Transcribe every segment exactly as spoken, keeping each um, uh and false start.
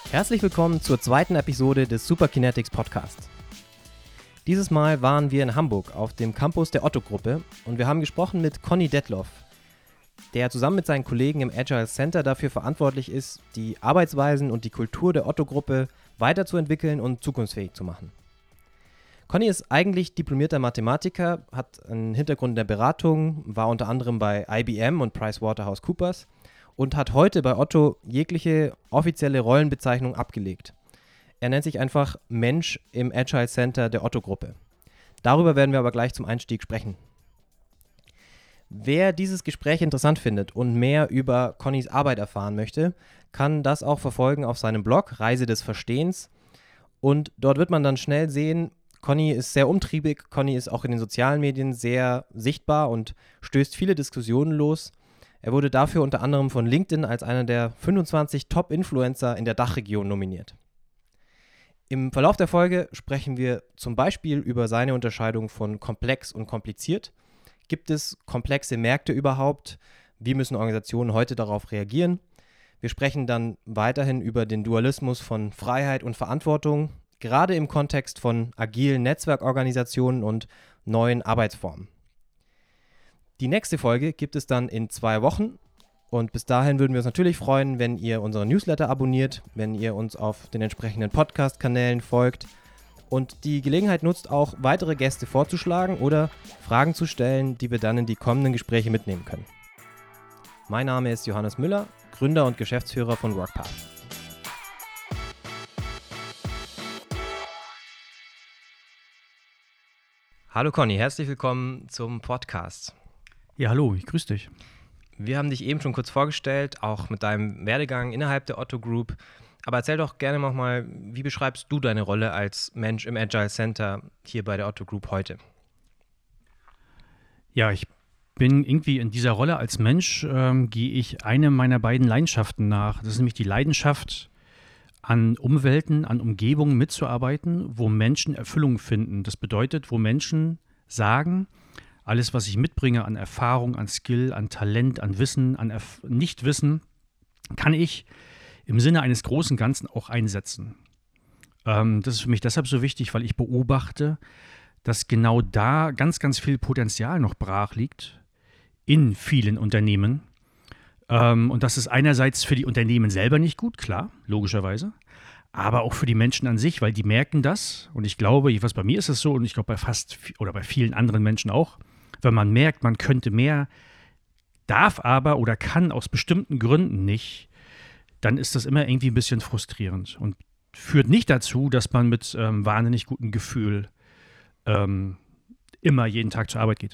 Herzlich willkommen zur zweiten Episode des Superkinetics Podcasts. Dieses Mal waren wir in Hamburg auf dem Campus der Otto-Gruppe und wir haben gesprochen mit Conny Detloff, der zusammen mit seinen Kollegen im Agile Center dafür verantwortlich ist, die Arbeitsweisen und die Kultur der Otto-Gruppe weiterzuentwickeln und zukunftsfähig zu machen. Conny ist eigentlich diplomierter Mathematiker, hat einen Hintergrund in der Beratung, war unter anderem bei I B M und PricewaterhouseCoopers und hat heute bei Otto jegliche offizielle Rollenbezeichnung abgelegt. Er nennt sich einfach Mensch im Agile Center der Otto-Gruppe. Darüber werden wir aber gleich zum Einstieg sprechen. Wer dieses Gespräch interessant findet und mehr über Connys Arbeit erfahren möchte, kann das auch verfolgen auf seinem Blog Reise des Verstehens. Und dort wird man dann schnell sehen, Conny ist sehr umtriebig, Conny ist auch in den sozialen Medien sehr sichtbar und stößt viele Diskussionen los. Er wurde dafür unter anderem von LinkedIn als einer der fünfundzwanzig Top-Influencer in der Dachregion nominiert. Im Verlauf der Folge sprechen wir zum Beispiel über seine Unterscheidung von komplex und kompliziert. Gibt es komplexe Märkte überhaupt? Wie müssen Organisationen heute darauf reagieren? Wir sprechen dann weiterhin über den Dualismus von Freiheit und Verantwortung, gerade im Kontext von agilen Netzwerkorganisationen und neuen Arbeitsformen. Die nächste Folge gibt es dann in zwei Wochen und bis dahin würden wir uns natürlich freuen, wenn ihr unseren Newsletter abonniert, wenn ihr uns auf den entsprechenden Podcast-Kanälen folgt und die Gelegenheit nutzt, auch weitere Gäste vorzuschlagen oder Fragen zu stellen, die wir dann in die kommenden Gespräche mitnehmen können. Mein Name ist Johannes Müller, Gründer und Geschäftsführer von Workpath. Hallo Conny, herzlich willkommen zum Podcast. Ja, hallo, ich grüße dich. Wir haben dich eben schon kurz vorgestellt, auch mit deinem Werdegang innerhalb der Otto Group. Aber erzähl doch gerne nochmal, wie beschreibst du deine Rolle als Mensch im Agile Center hier bei der Otto Group heute? Ja, ich bin irgendwie in dieser Rolle als Mensch, ähm, gehe ich eine meiner beiden Leidenschaften nach. Das ist nämlich die Leidenschaft, an Umwelten, an Umgebungen mitzuarbeiten, wo Menschen Erfüllung finden. Das bedeutet, wo Menschen sagen, alles, was ich mitbringe an Erfahrung, an Skill, an Talent, an Wissen, an Erf- Nichtwissen, kann ich im Sinne eines großen Ganzen auch einsetzen. Ähm, das ist für mich deshalb so wichtig, weil ich beobachte, dass genau da ganz, ganz viel Potenzial noch brach liegt in vielen Unternehmen. Ähm, und das ist einerseits für die Unternehmen selber nicht gut, klar, logischerweise, aber auch für die Menschen an sich, weil die merken das. Und ich glaube, was bei mir ist es so und ich glaube bei fast oder bei vielen anderen Menschen auch, wenn man merkt, man könnte mehr, darf aber oder kann aus bestimmten Gründen nicht, dann ist das immer irgendwie ein bisschen frustrierend und führt nicht dazu, dass man mit ähm, wahnsinnig gutem Gefühl ähm, immer jeden Tag zur Arbeit geht.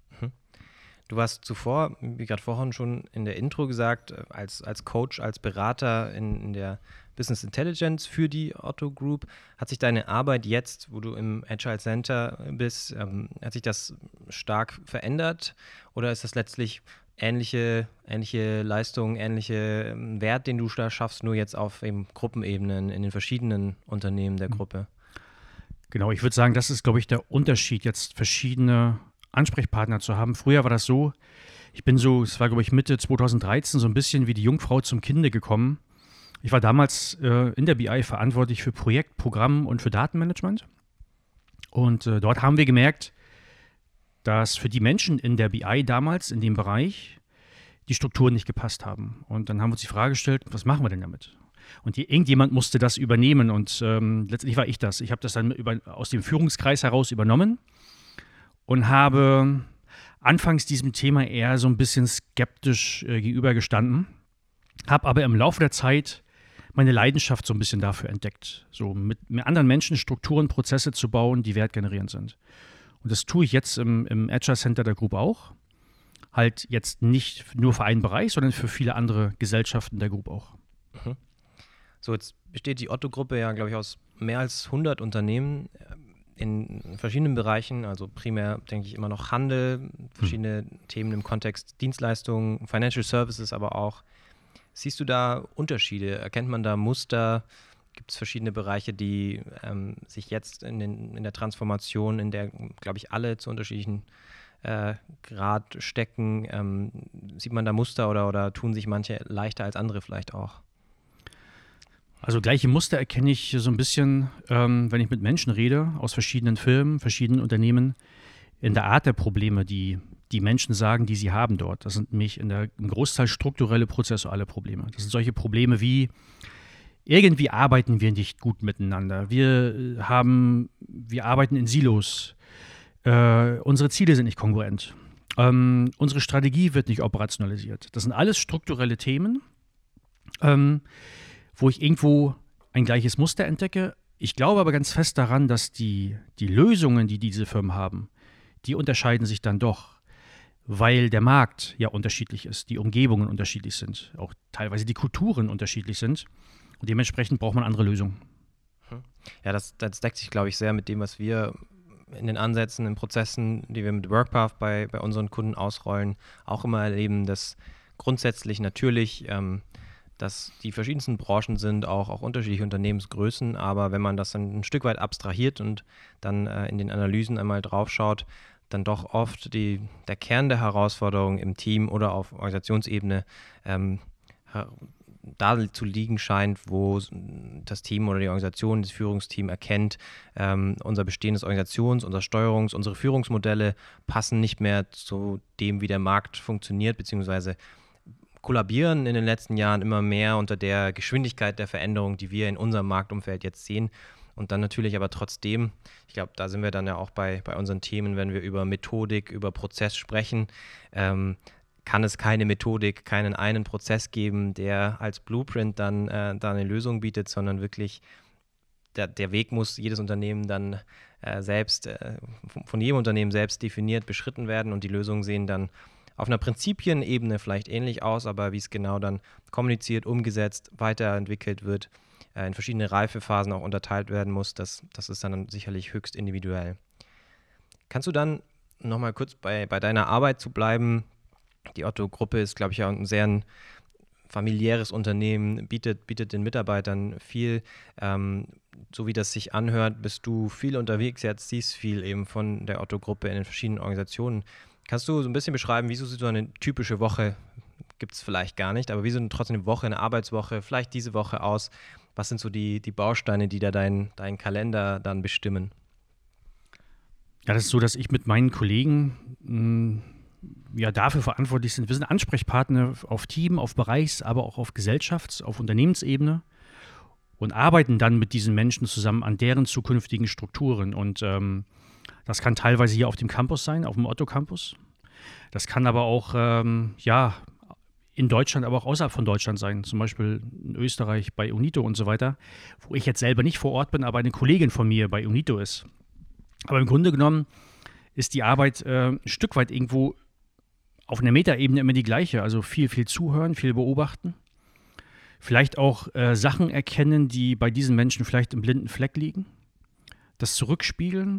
Du warst zuvor, wie gerade vorhin schon in der Intro gesagt, als, als Coach, als Berater in, in der Business Intelligence für die Otto Group. Hat sich deine Arbeit jetzt, wo du im Agile Center bist, ähm, hat sich das stark verändert oder ist das letztlich ähnliche, ähnliche Leistung, ähnliche ähm, Wert, den du da schaffst, nur jetzt auf eben Gruppenebenen in den verschiedenen Unternehmen der Gruppe? Genau, ich würde sagen, das ist, glaube ich, der Unterschied, jetzt verschiedene Ansprechpartner zu haben. Früher war das so, ich bin so, es war glaube ich Mitte zweitausenddreizehn, so ein bisschen wie die Jungfrau zum Kinde gekommen. Ich war damals äh, in der B I verantwortlich für Projekt, Programm und für Datenmanagement. Und äh, dort haben wir gemerkt, dass für die Menschen in der B I damals in dem Bereich die Strukturen nicht gepasst haben. Und dann haben wir uns die Frage gestellt, was machen wir denn damit? Und die, irgendjemand musste das übernehmen und ähm, letztendlich war ich das. Ich habe das dann über, aus dem Führungskreis heraus übernommen und habe anfangs diesem Thema eher so ein bisschen skeptisch äh, gegenübergestanden, habe aber im Laufe der Zeit meine Leidenschaft so ein bisschen dafür entdeckt, so mit, mit anderen Menschen Strukturen, Prozesse zu bauen, die wertgenerierend sind. Und das tue ich jetzt im, im Agile Center der Group auch. Halt jetzt nicht nur für einen Bereich, sondern für viele andere Gesellschaften der Group auch. Mhm. So, jetzt besteht die Otto-Gruppe ja, glaube ich, aus mehr als hundert Unternehmen in verschiedenen Bereichen, also primär denke ich immer noch Handel, verschiedene hm. Themen im Kontext Dienstleistungen, Financial Services aber auch. Siehst du da Unterschiede? Erkennt man da Muster? Gibt es verschiedene Bereiche, die ähm, sich jetzt in, den, in der Transformation, in der, glaube ich, alle zu unterschiedlichen äh, Grad stecken? Ähm, sieht man da Muster oder, oder tun sich manche leichter als andere vielleicht auch? Also gleiche Muster erkenne ich so ein bisschen, ähm, wenn ich mit Menschen rede, aus verschiedenen Firmen, verschiedenen Unternehmen, in der Art der Probleme, die die Menschen sagen, die sie haben dort. Das sind nämlich in der, im Großteil strukturelle, prozessuale Probleme. Das sind solche Probleme wie, irgendwie arbeiten wir nicht gut miteinander. Wir haben, wir arbeiten in Silos. Äh, unsere Ziele sind nicht kongruent. Ähm, unsere Strategie wird nicht operationalisiert. Das sind alles strukturelle Themen, ähm, wo ich irgendwo ein gleiches Muster entdecke. Ich glaube aber ganz fest daran, dass die, die Lösungen, die diese Firmen haben, die unterscheiden sich dann doch, weil der Markt ja unterschiedlich ist, die Umgebungen unterschiedlich sind, auch teilweise die Kulturen unterschiedlich sind. Und dementsprechend braucht man andere Lösungen. Ja, das, das deckt sich, glaube ich, sehr mit dem, was wir in den Ansätzen, in Prozessen, die wir mit Workpath bei, bei unseren Kunden ausrollen, auch immer erleben, dass grundsätzlich natürlich ähm, dass die verschiedensten Branchen sind, auch, auch unterschiedliche Unternehmensgrößen, aber wenn man das dann ein Stück weit abstrahiert und dann äh, in den Analysen einmal draufschaut, dann doch oft die, der Kern der Herausforderung im Team oder auf Organisationsebene ähm, da zu liegen scheint, wo das Team oder die Organisation, das Führungsteam erkennt, ähm, unser bestehendes Organisations-, unser Steuerungs-, unsere Führungsmodelle passen nicht mehr zu dem, wie der Markt funktioniert, beziehungsweise kollabieren in den letzten Jahren immer mehr unter der Geschwindigkeit der Veränderung, die wir in unserem Marktumfeld jetzt sehen. Und dann natürlich aber trotzdem, ich glaube, da sind wir dann ja auch bei, bei unseren Themen, wenn wir über Methodik, über Prozess sprechen, ähm, kann es keine Methodik, keinen einen Prozess geben, der als Blueprint dann äh, da eine Lösung bietet, sondern wirklich der, der Weg muss jedes Unternehmen dann äh, selbst, äh, von jedem Unternehmen selbst definiert, beschritten werden und die Lösungen sehen dann auf einer Prinzipienebene vielleicht ähnlich aus, aber wie es genau dann kommuniziert, umgesetzt, weiterentwickelt wird, in verschiedene Reifephasen auch unterteilt werden muss, das, das ist dann sicherlich höchst individuell. Kannst du dann nochmal kurz bei, bei deiner Arbeit zu bleiben? Die Otto-Gruppe ist, glaube ich, ja ein sehr ein familiäres Unternehmen, bietet, bietet den Mitarbeitern viel. Ähm, so wie das sich anhört, bist du viel unterwegs jetzt, siehst viel eben von der Otto-Gruppe in den verschiedenen Organisationen. Kannst du so ein bisschen beschreiben, wie so eine typische Woche, gibt es vielleicht gar nicht, aber wie so trotzdem eine Woche, eine Arbeitswoche, vielleicht diese Woche aus? Was sind so die, die Bausteine, die da deinen dein Kalender dann bestimmen? Ja, das ist so, dass ich mit meinen Kollegen mh, ja dafür verantwortlich sind. Wir sind Ansprechpartner auf Team, auf Bereichs-, aber auch auf Gesellschafts-, auf Unternehmensebene und arbeiten dann mit diesen Menschen zusammen an deren zukünftigen Strukturen. Und ähm, das kann teilweise hier auf dem Campus sein, auf dem Otto-Campus. Das kann aber auch, ähm, ja, in Deutschland, aber auch außerhalb von Deutschland sein, zum Beispiel in Österreich bei UNITO und so weiter, wo ich jetzt selber nicht vor Ort bin, aber eine Kollegin von mir bei UNITO ist. Aber im Grunde genommen ist die Arbeit äh, ein Stück weit irgendwo auf einer Metaebene immer die gleiche. Also viel, viel zuhören, viel beobachten. Vielleicht auch äh, Sachen erkennen, die bei diesen Menschen vielleicht im blinden Fleck liegen. Das zurückspiegeln.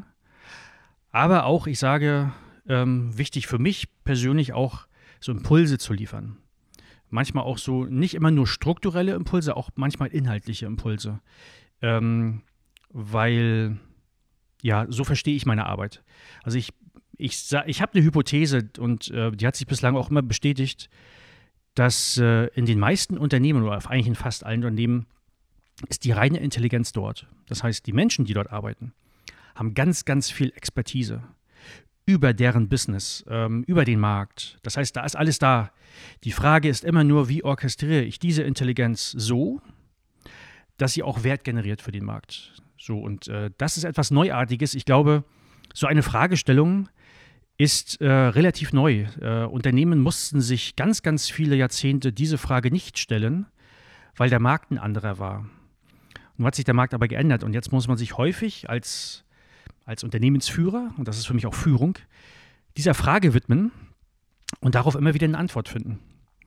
Aber auch, ich sage, ähm, wichtig für mich persönlich auch, so Impulse zu liefern. Manchmal auch so, nicht immer nur strukturelle Impulse, auch manchmal inhaltliche Impulse. Ähm, weil, ja, so verstehe ich meine Arbeit. Also ich, ich, ich habe eine Hypothese und äh, die hat sich bislang auch immer bestätigt, dass äh, in den meisten Unternehmen oder eigentlich in fast allen Unternehmen ist die reine Intelligenz dort. Das heißt, die Menschen, die dort arbeiten, haben ganz, ganz viel Expertise über deren Business, ähm, über den Markt. Das heißt, da ist alles da. Die Frage ist immer nur, wie orchestriere ich diese Intelligenz so, dass sie auch Wert generiert für den Markt. So, und äh, das ist etwas Neuartiges. Ich glaube, so eine Fragestellung ist äh, relativ neu. Äh, Unternehmen mussten sich ganz, ganz viele Jahrzehnte diese Frage nicht stellen, weil der Markt ein anderer war. Nun hat sich der Markt aber geändert und jetzt muss man sich häufig als als Unternehmensführer, und das ist für mich auch Führung, dieser Frage widmen und darauf immer wieder eine Antwort finden.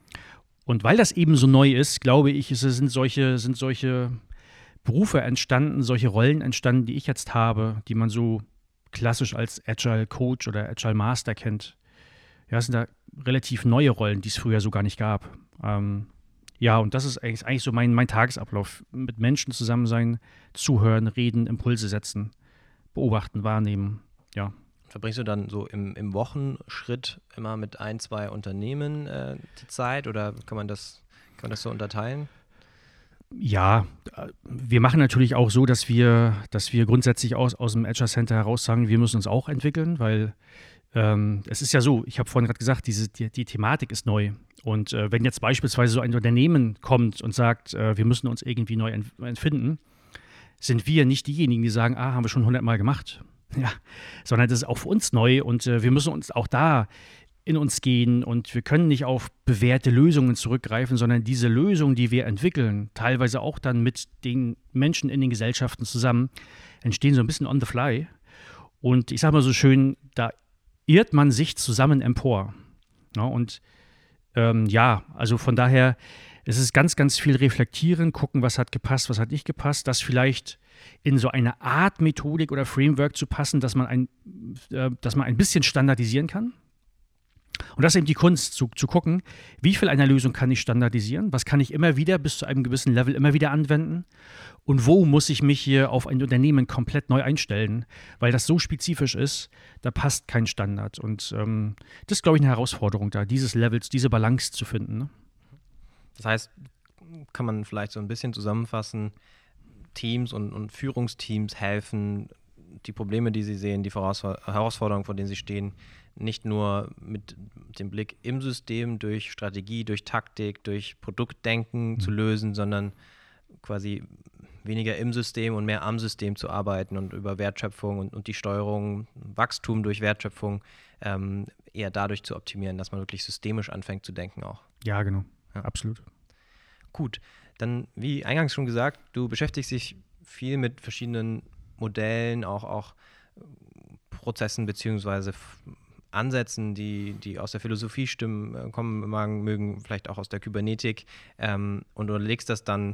Und weil das eben so neu ist, glaube ich, es sind solche, sind solche Berufe entstanden, solche Rollen entstanden, die ich jetzt habe, die man so klassisch als Agile Coach oder Agile Master kennt. Ja, es sind da relativ neue Rollen, die es früher so gar nicht gab. Ähm, ja, und das ist eigentlich, eigentlich so mein, mein Tagesablauf. Mit Menschen zusammen sein, zuhören, reden, Impulse setzen. Beobachten, wahrnehmen, ja. Verbringst du dann so im, im Wochenschritt immer mit ein, zwei Unternehmen äh, die Zeit oder kann man das, kann man das so unterteilen? Ja, wir machen natürlich auch so, dass wir, dass wir grundsätzlich aus, aus dem Agile Center heraus sagen, wir müssen uns auch entwickeln, weil ähm, es ist ja so, ich habe vorhin gerade gesagt, diese, die, die Thematik ist neu. Und äh, wenn jetzt beispielsweise so ein Unternehmen kommt und sagt, äh, wir müssen uns irgendwie neu ent- entfinden, sind wir nicht diejenigen, die sagen, ah, haben wir schon hundertmal gemacht. Ja, sondern das ist auch für uns neu und äh, wir müssen uns auch da in uns gehen und wir können nicht auf bewährte Lösungen zurückgreifen, sondern diese Lösungen, die wir entwickeln, teilweise auch dann mit den Menschen in den Gesellschaften zusammen, entstehen so ein bisschen on the fly. Und ich sage mal so schön, da irrt man sich zusammen empor. Ja, und ähm, ja, also von daher, es ist ganz, ganz viel reflektieren, gucken, was hat gepasst, was hat nicht gepasst, das vielleicht in so eine Art Methodik oder Framework zu passen, dass man ein, äh, dass man ein bisschen standardisieren kann. Und das ist eben die Kunst, zu, zu gucken, wie viel einer Lösung kann ich standardisieren, was kann ich immer wieder bis zu einem gewissen Level immer wieder anwenden und wo muss ich mich hier auf ein Unternehmen komplett neu einstellen, weil das so spezifisch ist, da passt kein Standard. Und ähm, das ist, glaube ich, eine Herausforderung da, dieses Levels, diese Balance zu finden. Ne? Das heißt, kann man vielleicht so ein bisschen zusammenfassen, Teams und, und Führungsteams helfen, die Probleme, die sie sehen, die Vorausfor- Herausforderungen, vor denen sie stehen, nicht nur mit dem Blick im System durch Strategie, durch Taktik, durch Produktdenken mhm. zu lösen, sondern quasi weniger im System und mehr am System zu arbeiten und über Wertschöpfung und, und die Steuerung, Wachstum durch Wertschöpfung ähm, eher dadurch zu optimieren, dass man wirklich systemisch anfängt zu denken auch. Ja, genau. Ja. Absolut. Gut, dann wie eingangs schon gesagt, du beschäftigst dich viel mit verschiedenen Modellen, auch, auch Prozessen beziehungsweise Ansätzen, die, die aus der Philosophie stimmen, kommen mögen, vielleicht auch aus der Kybernetik, ähm, und du legst das dann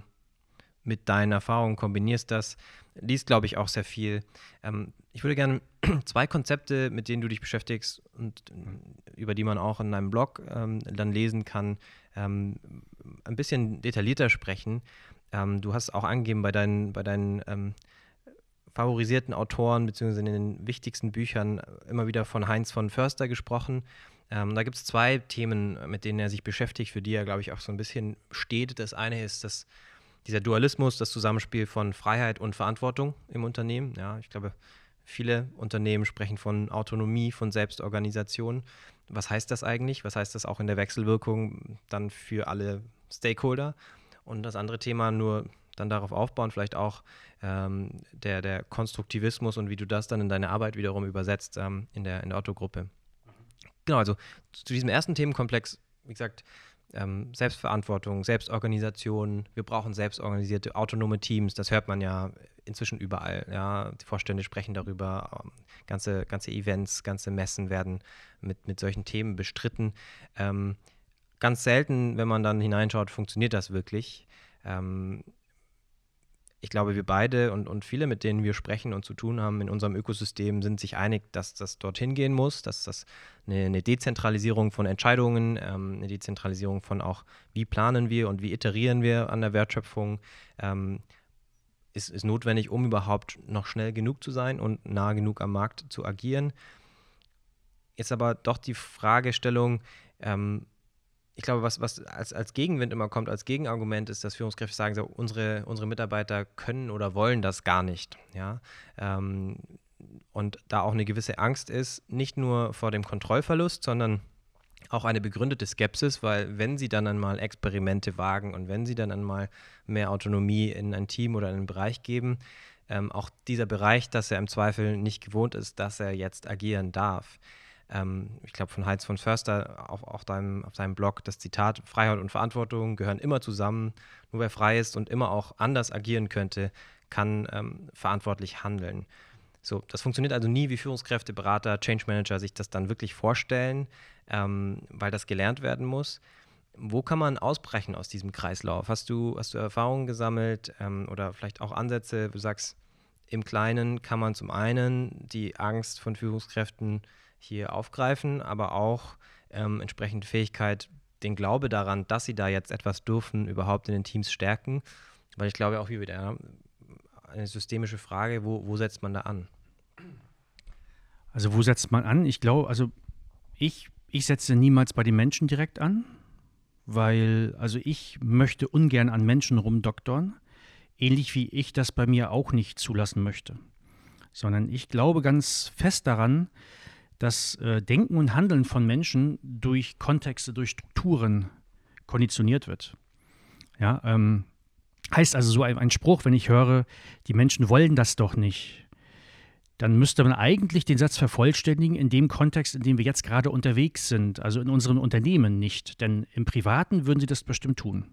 mit deinen Erfahrungen, kombinierst das, liest, glaube ich, auch sehr viel. Ähm, ich würde gerne zwei Konzepte, mit denen du dich beschäftigst und über die man auch in deinem Blog ähm, dann lesen kann, ähm, ein bisschen detaillierter sprechen. Ähm, du hast auch angegeben bei deinen, bei deinen ähm, favorisierten Autoren beziehungsweise in den wichtigsten Büchern immer wieder von Heinz von Förster gesprochen. Ähm, da gibt es zwei Themen, mit denen er sich beschäftigt, für die er, glaube ich, auch so ein bisschen steht. Das eine ist das, dieser Dualismus, das Zusammenspiel von Freiheit und Verantwortung im Unternehmen. Ja, ich glaube, viele Unternehmen sprechen von Autonomie, von Selbstorganisation. Was heißt das eigentlich? Was heißt das auch in der Wechselwirkung dann für alle Stakeholder? Und das andere Thema, nur dann darauf aufbauen, vielleicht auch ähm, der, der Konstruktivismus und wie du das dann in deine Arbeit wiederum übersetzt ähm, in der, in der Otto-Gruppe. Mhm. Genau, also zu diesem ersten Themenkomplex, wie gesagt, ähm, Selbstverantwortung, Selbstorganisation, wir brauchen selbstorganisierte, autonome Teams, das hört man ja inzwischen überall. Ja? Die Vorstände sprechen darüber, ähm, ganze, ganze Events, ganze Messen werden mit, mit solchen Themen bestritten. Ähm, ganz selten, wenn man dann hineinschaut, funktioniert das wirklich. Ähm, Ich glaube, wir beide und, und viele, mit denen wir sprechen und zu tun haben in unserem Ökosystem, sind sich einig, dass das dorthin gehen muss, dass das eine, eine Dezentralisierung von Entscheidungen, ähm, eine Dezentralisierung von auch, wie planen wir und wie iterieren wir an der Wertschöpfung, ähm, ist, ist notwendig, um überhaupt noch schnell genug zu sein und nah genug am Markt zu agieren. Jetzt aber doch die Fragestellung, ähm, ich glaube, was, was als, als Gegenwind immer kommt, als Gegenargument ist, dass Führungskräfte sagen, so, unsere, unsere Mitarbeiter können oder wollen das gar nicht. Ja? Ähm, und da auch eine gewisse Angst ist, nicht nur vor dem Kontrollverlust, sondern auch eine begründete Skepsis, weil wenn sie dann einmal Experimente wagen und wenn sie dann einmal mehr Autonomie in ein Team oder in einen Bereich geben, ähm, auch dieser Bereich, dass er im Zweifel nicht gewohnt ist, dass er jetzt agieren darf. Ähm, ich glaube, von Heinz von Förster auf, auf, deinem, auf seinem Blog das Zitat: Freiheit und Verantwortung gehören immer zusammen. Nur wer frei ist und immer auch anders agieren könnte, kann ähm, verantwortlich handeln. So, das funktioniert also nie, wie Führungskräfte, Berater, Change Manager sich das dann wirklich vorstellen, ähm, weil das gelernt werden muss. Wo kann man ausbrechen aus diesem Kreislauf? Hast du, hast du Erfahrungen gesammelt ähm, oder vielleicht auch Ansätze, wo du sagst, im Kleinen kann man zum einen die Angst von Führungskräften hier aufgreifen, aber auch ähm, entsprechend Fähigkeit, den Glaube daran, dass sie da jetzt etwas dürfen, überhaupt in den Teams stärken. Weil ich glaube auch hier wieder eine systemische Frage, wo, wo setzt man da an? Also wo setzt man an? Ich glaube, also ich, ich setze niemals bei den Menschen direkt an, weil also ich möchte ungern an Menschen rumdoktern, ähnlich wie ich das bei mir auch nicht zulassen möchte. Sondern ich glaube ganz fest daran, dass äh, Denken und Handeln von Menschen durch Kontexte, durch Strukturen konditioniert wird. Ja, ähm, heißt also so ein, ein Spruch, wenn ich höre, die Menschen wollen das doch nicht, dann müsste man eigentlich den Satz vervollständigen in dem Kontext, in dem wir jetzt gerade unterwegs sind, also in unserem Unternehmen nicht, denn im Privaten würden sie das bestimmt tun.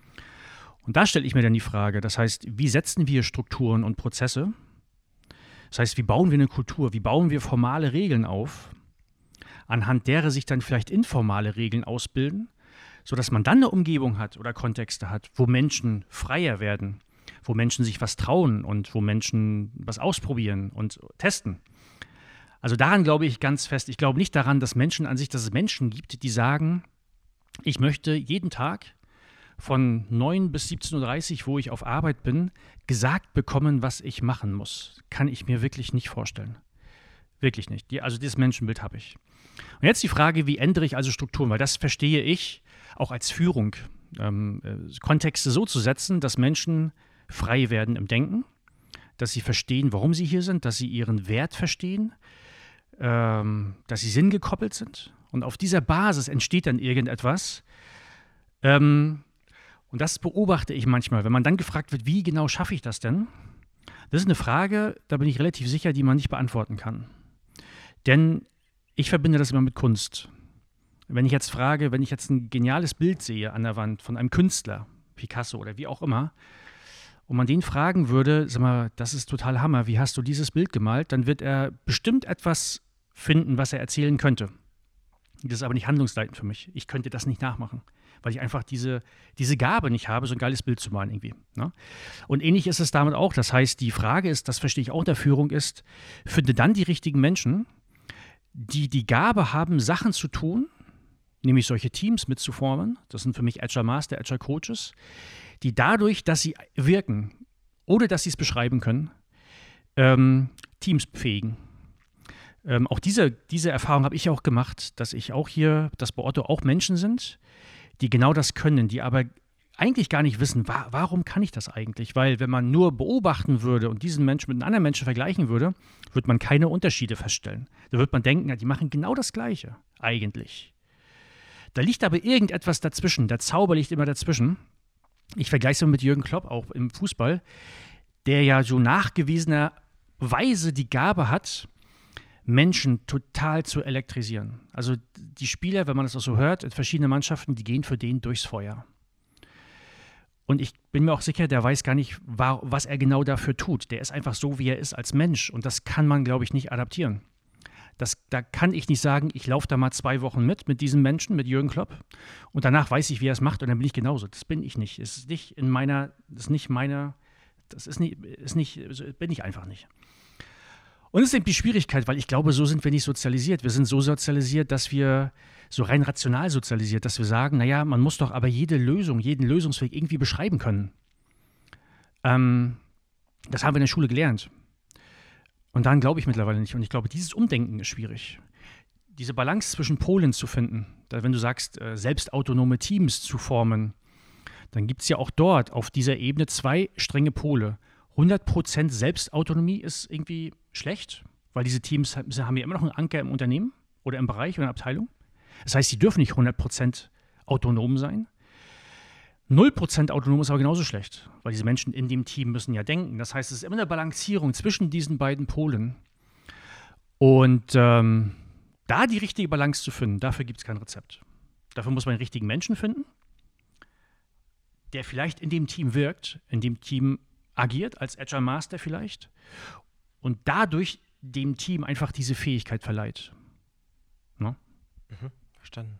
Und da stelle ich mir dann die Frage, das heißt, wie setzen wir Strukturen und Prozesse? Das heißt, wie bauen wir eine Kultur, wie bauen wir formale Regeln auf, anhand derer sich dann vielleicht informale Regeln ausbilden, sodass man dann eine Umgebung hat oder Kontexte hat, wo Menschen freier werden, wo Menschen sich was trauen und wo Menschen was ausprobieren und testen. Also daran glaube ich ganz fest. Ich glaube nicht daran, dass Menschen an sich, dass es Menschen gibt, die sagen, ich möchte jeden Tag von neun bis siebzehn Uhr dreißig, wo ich auf Arbeit bin, gesagt bekommen, was ich machen muss. Kann ich mir wirklich nicht vorstellen. Wirklich nicht. Die, also dieses Menschenbild habe ich. Und jetzt die Frage, wie ändere ich also Strukturen? Weil das verstehe ich auch als Führung, ähm, äh, Kontexte so zu setzen, dass Menschen frei werden im Denken, dass sie verstehen, warum sie hier sind, dass sie ihren Wert verstehen, ähm, dass sie sinngekoppelt sind. Und auf dieser Basis entsteht dann irgendetwas. Ähm, und das beobachte ich manchmal, wenn man dann gefragt wird, wie genau schaffe ich das denn? Das ist eine Frage, da bin ich relativ sicher, die man nicht beantworten kann. Denn ich verbinde das immer mit Kunst. Wenn ich jetzt frage, wenn ich jetzt ein geniales Bild sehe an der Wand von einem Künstler, Picasso oder wie auch immer, und man den fragen würde, sag mal, das ist total Hammer, wie hast du dieses Bild gemalt? Dann wird er bestimmt etwas finden, was er erzählen könnte. Das ist aber nicht handlungsleitend für mich. Ich könnte das nicht nachmachen, weil ich einfach diese, diese Gabe nicht habe, so ein geiles Bild zu malen irgendwie. Ne? Und ähnlich ist es damit auch. Das heißt, die Frage ist, das verstehe ich auch in der Führung, ist, finde dann die richtigen Menschen, die die Gabe haben, Sachen zu tun, nämlich solche Teams mitzuformen. Das sind für mich Agile Master, Agile Coaches, die dadurch, dass sie wirken, ohne dass sie es beschreiben können, ähm, Teams befähigen. Ähm, auch diese, diese Erfahrung habe ich auch gemacht, dass ich auch hier, dass bei Otto auch Menschen sind, die genau das können, die aber eigentlich gar nicht wissen, wa- warum kann ich das eigentlich? Weil wenn man nur beobachten würde und diesen Menschen mit einem anderen Menschen vergleichen würde, wird man keine Unterschiede feststellen. Da wird man denken, ja, die machen genau das Gleiche eigentlich. Da liegt aber irgendetwas dazwischen, der Zauber liegt immer dazwischen. Ich vergleiche es mit Jürgen Klopp, auch im Fußball, der ja so nachgewiesenerweise die Gabe hat, Menschen total zu elektrisieren. Also die Spieler, wenn man das auch so hört, in verschiedenen Mannschaften, die gehen für den durchs Feuer. Und ich bin mir auch sicher, der weiß gar nicht, was er genau dafür tut. Der ist einfach so, wie er ist als Mensch. Und das kann man, glaube ich, nicht adaptieren. Das, da kann ich nicht sagen, ich laufe da mal zwei Wochen mit, mit diesem Menschen, mit Jürgen Klopp. Und danach weiß ich, wie er es macht. Und dann bin ich genauso. Das bin ich nicht. Es ist nicht in meiner, das ist nicht meine, das ist nicht, ist nicht, bin ich einfach nicht. Und es ist eben die Schwierigkeit, weil ich glaube, so sind wir nicht sozialisiert. Wir sind so sozialisiert, dass wir so rein rational sozialisiert, dass wir sagen, naja, man muss doch aber jede Lösung, jeden Lösungsweg irgendwie beschreiben können. Ähm, das haben wir in der Schule gelernt. Und daran glaube ich mittlerweile nicht. Und ich glaube, dieses Umdenken ist schwierig. Diese Balance zwischen Polen zu finden, da, wenn du sagst, äh, selbstautonome Teams zu formen, dann gibt es ja auch dort auf dieser Ebene zwei strenge Pole. hundert Prozent Selbstautonomie ist irgendwie schlecht, weil diese Teams haben ja immer noch einen Anker im Unternehmen oder im Bereich oder in der Abteilung. Das heißt, sie dürfen nicht hundert Prozent autonom sein. null Prozent autonom ist aber genauso schlecht, weil diese Menschen in dem Team müssen ja denken. Das heißt, es ist immer eine Balancierung zwischen diesen beiden Polen. Und ähm, da die richtige Balance zu finden, dafür gibt es kein Rezept. Dafür muss man den richtigen Menschen finden, der vielleicht in dem Team wirkt, in dem Team agiert, als Agile Master vielleicht, und dadurch dem Team einfach diese Fähigkeit verleiht. Ne? Mhm, verstanden.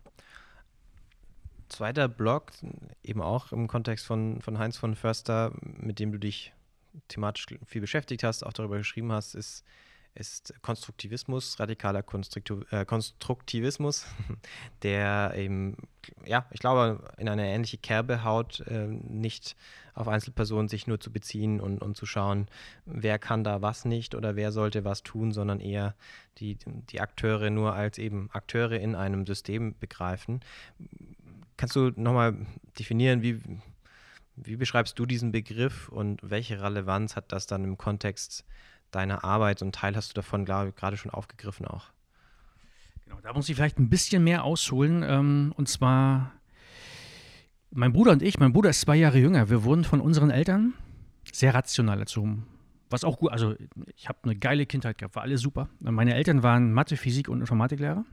Zweiter Blog, eben auch im Kontext von, von Heinz von Förster, mit dem du dich thematisch viel beschäftigt hast, auch darüber geschrieben hast, ist, ist Konstruktivismus, radikaler Konstruktiv- äh, Konstruktivismus, der eben, ja, ich glaube, in eine ähnliche Kerbe haut, äh, nicht auf Einzelpersonen sich nur zu beziehen und, und zu schauen, wer kann da was nicht oder wer sollte was tun, sondern eher die, die Akteure nur als eben Akteure in einem System begreifen. kannst du nochmal definieren, wie, wie beschreibst du diesen Begriff und welche Relevanz hat das dann im Kontext deiner Arbeit? Und Teil hast du davon, glaube ich, gerade schon aufgegriffen auch. Genau, da muss ich vielleicht ein bisschen mehr ausholen. Ähm, und zwar, mein Bruder und ich, mein Bruder ist zwei Jahre jünger, wir wurden von unseren Eltern sehr rational erzogen. Was auch gut, also ich habe eine geile Kindheit gehabt, war alles super. Meine Eltern waren Mathe, Physik und Informatiklehrer.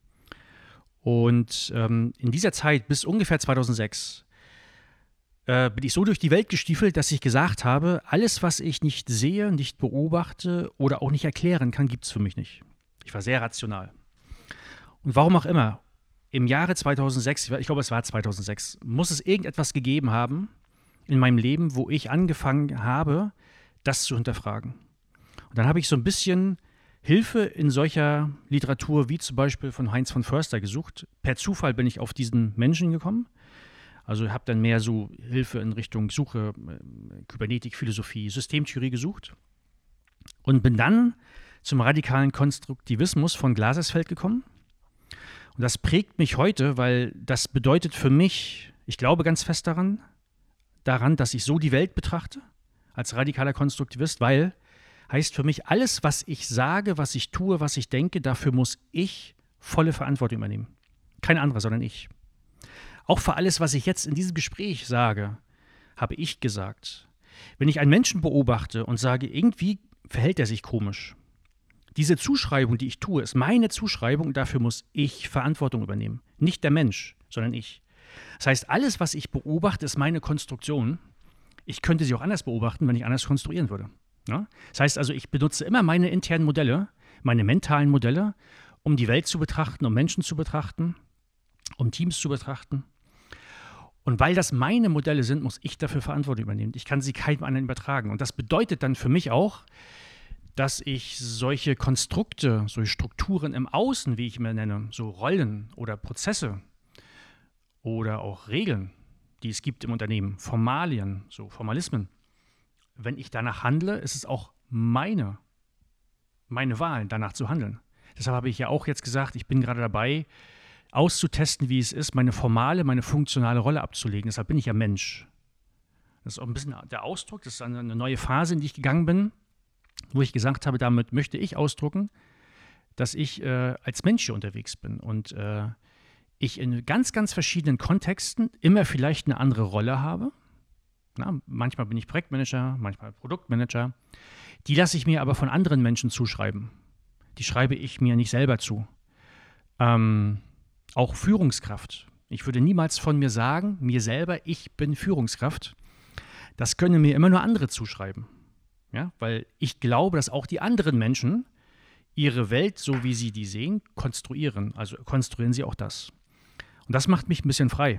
Und ähm, in dieser Zeit, bis ungefähr zweitausendsechs, äh, bin ich so durch die Welt gestiefelt, dass ich gesagt habe, alles, was ich nicht sehe, nicht beobachte oder auch nicht erklären kann, gibt es für mich nicht. Ich war sehr rational. Und warum auch immer, im Jahre zweitausendsechs, ich glaube, es war zweitausendsechs, muss es irgendetwas gegeben haben in meinem Leben, wo ich angefangen habe, das zu hinterfragen. Und dann habe ich so ein bisschen Hilfe in solcher Literatur wie zum Beispiel von Heinz von Förster gesucht. Per Zufall bin ich auf diesen Menschen gekommen. Also habe dann mehr so Hilfe in Richtung Suche, Kybernetik, Philosophie, Systemtheorie gesucht. Und bin dann zum radikalen Konstruktivismus von Glasersfeld gekommen. Und das prägt mich heute, weil das bedeutet für mich, ich glaube ganz fest daran, daran, dass ich so die Welt betrachte, als radikaler Konstruktivist, weil heißt für mich, alles, was ich sage, was ich tue, was ich denke, dafür muss ich volle Verantwortung übernehmen. Kein anderer, sondern ich. Auch für alles, was ich jetzt in diesem Gespräch sage, habe ich gesagt. Wenn ich einen Menschen beobachte und sage, irgendwie verhält er sich komisch, diese Zuschreibung, die ich tue, ist meine Zuschreibung und dafür muss ich Verantwortung übernehmen. Nicht der Mensch, sondern ich. Das heißt, alles, was ich beobachte, ist meine Konstruktion. Ich könnte sie auch anders beobachten, wenn ich anders konstruieren würde. Ja? Das heißt also, ich benutze immer meine internen Modelle, meine mentalen Modelle, um die Welt zu betrachten, um Menschen zu betrachten, um Teams zu betrachten. Und weil das meine Modelle sind, muss ich dafür Verantwortung übernehmen. Ich kann sie keinem anderen übertragen. Und das bedeutet dann für mich auch, dass ich solche Konstrukte, solche Strukturen im Außen, wie ich immer nenne, so Rollen oder Prozesse oder auch Regeln, die es gibt im Unternehmen, Formalien, so Formalismen. Wenn ich danach handle, ist es auch meine, meine Wahl, danach zu handeln. Deshalb habe ich ja auch jetzt gesagt, ich bin gerade dabei, auszutesten, wie es ist, meine formale, meine funktionale Rolle abzulegen. Deshalb bin ich ja Mensch. Das ist auch ein bisschen der Ausdruck, das ist eine neue Phase, in die ich gegangen bin, wo ich gesagt habe, damit möchte ich ausdrucken, dass ich äh, als Mensch hier unterwegs bin und äh, ich in ganz, ganz verschiedenen Kontexten immer vielleicht eine andere Rolle habe. Na, manchmal bin ich Projektmanager, manchmal Produktmanager. Die lasse ich mir aber von anderen Menschen zuschreiben. Die schreibe ich mir nicht selber zu. Ähm, auch Führungskraft. Ich würde niemals von mir sagen, mir selber, ich bin Führungskraft. Das können mir immer nur andere zuschreiben. Ja, weil ich glaube, dass auch die anderen Menschen ihre Welt, so wie sie die sehen, konstruieren. Also konstruieren sie auch das. Und das macht mich ein bisschen frei.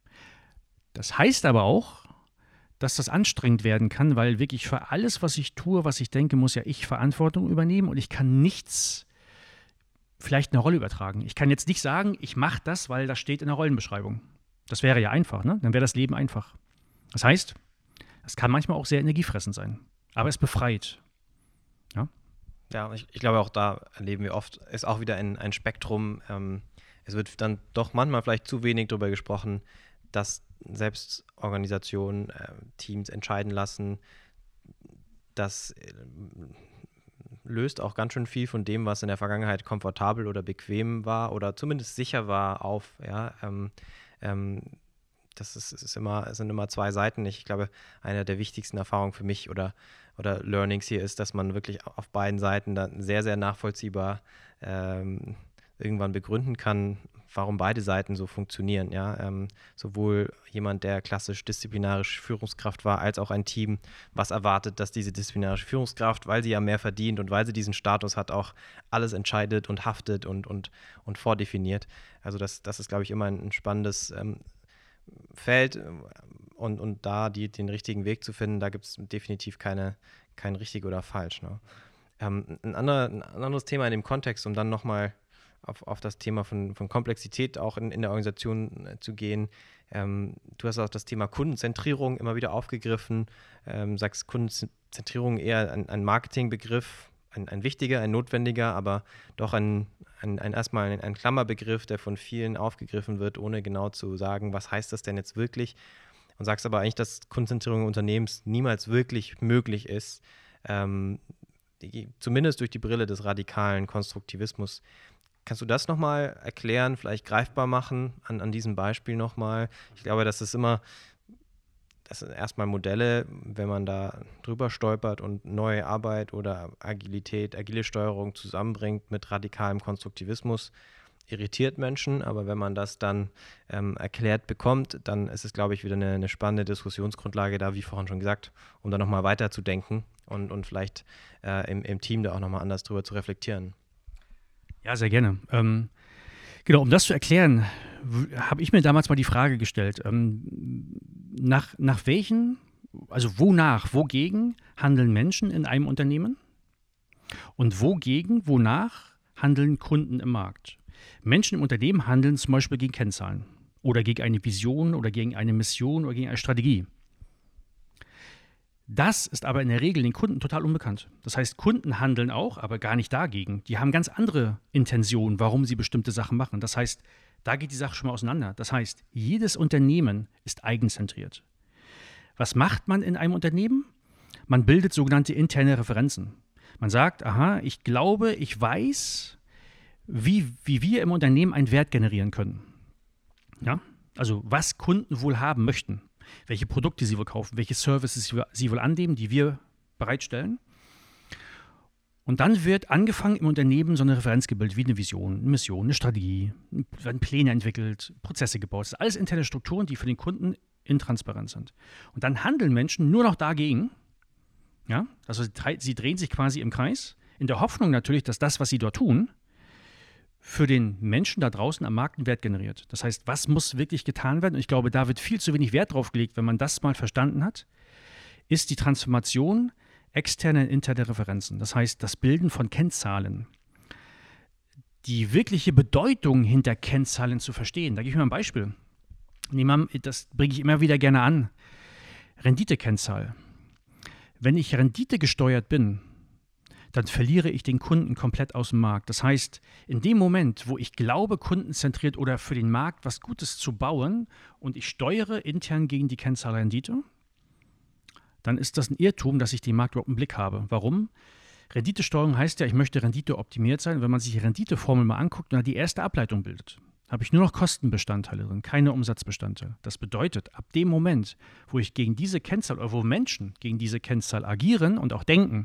Das heißt aber auch, dass das anstrengend werden kann, weil wirklich für alles, was ich tue, was ich denke, muss ja ich Verantwortung übernehmen und ich kann nichts vielleicht eine Rolle übertragen. Ich kann jetzt nicht sagen, ich mache das, weil das steht in der Rollenbeschreibung. Das wäre ja einfach, ne? Dann wäre das Leben einfach. Das heißt, es kann manchmal auch sehr energiefressend sein, aber es befreit. Ja, ja ich, ich glaube auch da erleben wir oft, ist auch wieder ein, ein Spektrum. Ähm, es wird dann doch manchmal vielleicht zu wenig darüber gesprochen, dass selbst Organisationen, äh, Teams entscheiden lassen, das äh, löst auch ganz schön viel von dem, was in der Vergangenheit komfortabel oder bequem war oder zumindest sicher war, auf. Ja, ähm, ähm, das ist, ist immer, es sind immer zwei Seiten. Ich glaube, eine der wichtigsten Erfahrungen für mich oder, oder Learnings hier ist, dass man wirklich auf beiden Seiten dann sehr, sehr nachvollziehbar ähm, irgendwann begründen kann, warum beide Seiten so funktionieren. Ja? Ähm, sowohl jemand, der klassisch disziplinarisch Führungskraft war, als auch ein Team, was erwartet, dass diese disziplinarische Führungskraft, weil sie ja mehr verdient und weil sie diesen Status hat, auch alles entscheidet und haftet und, und, und vordefiniert. Also das, das ist, glaube ich, immer ein, ein spannendes ähm, Feld und, und da die, den richtigen Weg zu finden, da gibt es definitiv keine, kein richtig oder falsch. Ne? Ähm, ein, anderer, ein anderes Thema in dem Kontext, um dann nochmal Auf, auf das Thema von, von Komplexität auch in, in der Organisation äh, zu gehen. Ähm, du hast auch das Thema Kundenzentrierung immer wieder aufgegriffen, ähm, sagst Kundenzentrierung eher ein, ein Marketingbegriff, ein, ein wichtiger, ein notwendiger, aber doch ein, ein, ein erstmal ein, ein Klammerbegriff, der von vielen aufgegriffen wird, ohne genau zu sagen, was heißt das denn jetzt wirklich. Und sagst aber eigentlich, dass Kundenzentrierung Unternehmens niemals wirklich möglich ist, ähm, die, zumindest durch die Brille des radikalen Konstruktivismus. Kannst du das nochmal erklären, vielleicht greifbar machen an, an diesem Beispiel nochmal? Ich glaube, das ist immer, das sind erstmal Modelle, wenn man da drüber stolpert und neue Arbeit oder Agilität, agile Steuerung zusammenbringt mit radikalem Konstruktivismus, irritiert Menschen, aber wenn man das dann ähm, erklärt bekommt, dann ist es, glaube ich, wieder eine, eine spannende Diskussionsgrundlage da, wie vorhin schon gesagt, um da nochmal weiterzudenken und, und vielleicht äh, im, im Team da auch nochmal anders drüber zu reflektieren. Ja, sehr gerne. Ähm, genau, um das zu erklären, habe ich mir damals mal die Frage gestellt, ähm, nach, nach welchen, also wonach, wogegen handeln Menschen in einem Unternehmen und wogegen, wonach handeln Kunden im Markt? Menschen im Unternehmen handeln zum Beispiel gegen Kennzahlen oder gegen eine Vision oder gegen eine Mission oder gegen eine Strategie. Das ist aber in der Regel den Kunden total unbekannt. Das heißt, Kunden handeln auch, aber gar nicht dagegen. Die haben ganz andere Intentionen, warum sie bestimmte Sachen machen. Das heißt, da geht die Sache schon mal auseinander. Das heißt, jedes Unternehmen ist eigenzentriert. Was macht man in einem Unternehmen? Man bildet sogenannte interne Referenzen. Man sagt, aha, ich glaube, ich weiß, wie, wie wir im Unternehmen einen Wert generieren können. Ja? Also was Kunden wohl haben möchten. Welche Produkte sie wohl kaufen, welche Services sie wohl annehmen, die wir bereitstellen. Und dann wird angefangen im Unternehmen so eine Referenz gebildet, wie eine Vision, eine Mission, eine Strategie, werden Pläne entwickelt, Prozesse gebaut. Das sind alles interne Strukturen, die für den Kunden intransparent sind. Und dann handeln Menschen nur noch dagegen. Ja? Also sie drehen sich quasi im Kreis, in der Hoffnung natürlich, dass das, was sie dort tun, für den Menschen da draußen am Markt einen Wert generiert. Das heißt, was muss wirklich getan werden? Und ich glaube, da wird viel zu wenig Wert drauf gelegt, wenn man das mal verstanden hat, ist die Transformation externer und interner Referenzen. Das heißt, das Bilden von Kennzahlen. Die wirkliche Bedeutung hinter Kennzahlen zu verstehen. Da gebe ich mal ein Beispiel. Das bringe ich immer wieder gerne an. Renditekennzahl. Wenn ich renditegesteuert bin, dann verliere ich den Kunden komplett aus dem Markt. Das heißt, in dem Moment, wo ich glaube, kundenzentriert oder für den Markt was Gutes zu bauen und ich steuere intern gegen die Kennzahl Rendite, dann ist das ein Irrtum, dass ich den Markt überhaupt im Blick habe. Warum? Renditesteuerung heißt ja, ich möchte Rendite optimiert sein. Wenn man sich die Renditeformel mal anguckt und dann die erste Ableitung bildet, habe ich nur noch Kostenbestandteile drin, keine Umsatzbestandteile. Das bedeutet, ab dem Moment, wo ich gegen diese Kennzahl oder wo Menschen gegen diese Kennzahl agieren und auch denken,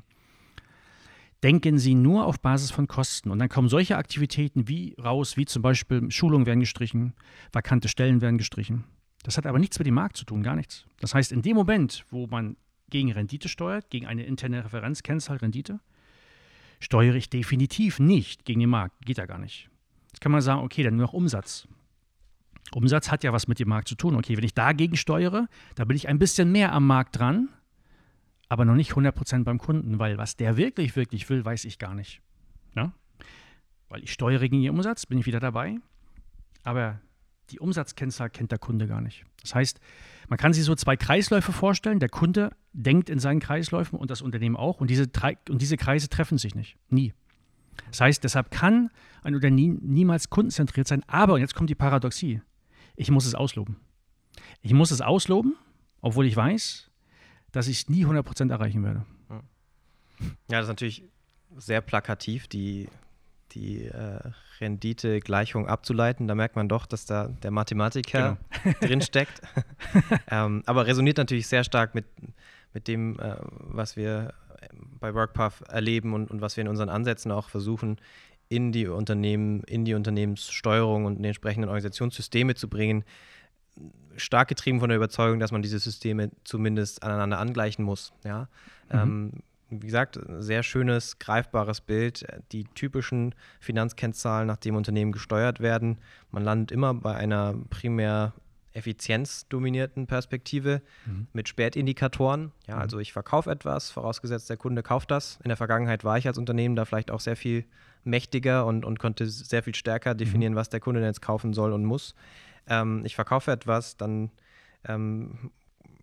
denken sie nur auf Basis von Kosten. Und dann kommen solche Aktivitäten wie raus, wie zum Beispiel Schulungen werden gestrichen, vakante Stellen werden gestrichen. Das hat aber nichts mit dem Markt zu tun, gar nichts. Das heißt, in dem Moment, wo man gegen Rendite steuert, gegen eine interne Referenzkennzahl Rendite, steuere ich definitiv nicht gegen den Markt. Geht ja gar nicht. Jetzt kann man sagen, okay, dann nur noch Umsatz. Umsatz hat ja was mit dem Markt zu tun. Okay, wenn ich dagegen steuere, da bin ich ein bisschen mehr am Markt dran, aber noch nicht hundert Prozent beim Kunden, weil was der wirklich, wirklich will, weiß ich gar nicht. Ja? Weil ich steuere gegen den Umsatz, bin ich wieder dabei, aber die Umsatzkennzahl kennt der Kunde gar nicht. Das heißt, man kann sich so zwei Kreisläufe vorstellen, der Kunde denkt in seinen Kreisläufen und das Unternehmen auch und diese, drei, und diese Kreise treffen sich nicht, nie. Das heißt, deshalb kann ein Unternehmen niemals kundenzentriert sein, aber, und jetzt kommt die Paradoxie, ich muss es ausloben. Ich muss es ausloben, obwohl ich weiß, dass ich es nie hundert Prozent erreichen werde. Ja, das ist natürlich sehr plakativ, die, die äh, Rendite-Gleichung abzuleiten. Da merkt man doch, dass da der Mathematiker genau. drin steckt. ähm, aber resoniert natürlich sehr stark mit, mit dem, äh, was wir bei WorkPath erleben und, und was wir in unseren Ansätzen auch versuchen, in die Unternehmen, in die Unternehmenssteuerung und in die entsprechenden Organisationssysteme zu bringen. Stark getrieben von der Überzeugung, dass man diese Systeme zumindest aneinander angleichen muss. Ja? Mhm. Ähm, wie gesagt, sehr schönes, greifbares Bild. Die typischen Finanzkennzahlen, nach dem Unternehmen gesteuert werden. Man landet immer bei einer primär effizienzdominierten Perspektive mhm. mit Spätindikatoren. Ja, mhm. Also ich verkaufe etwas, vorausgesetzt der Kunde kauft das. In der Vergangenheit war ich als Unternehmen da vielleicht auch sehr viel mächtiger und, und konnte sehr viel stärker definieren, mhm. was der Kunde denn jetzt kaufen soll und muss. Ähm, ich verkaufe etwas, dann ähm,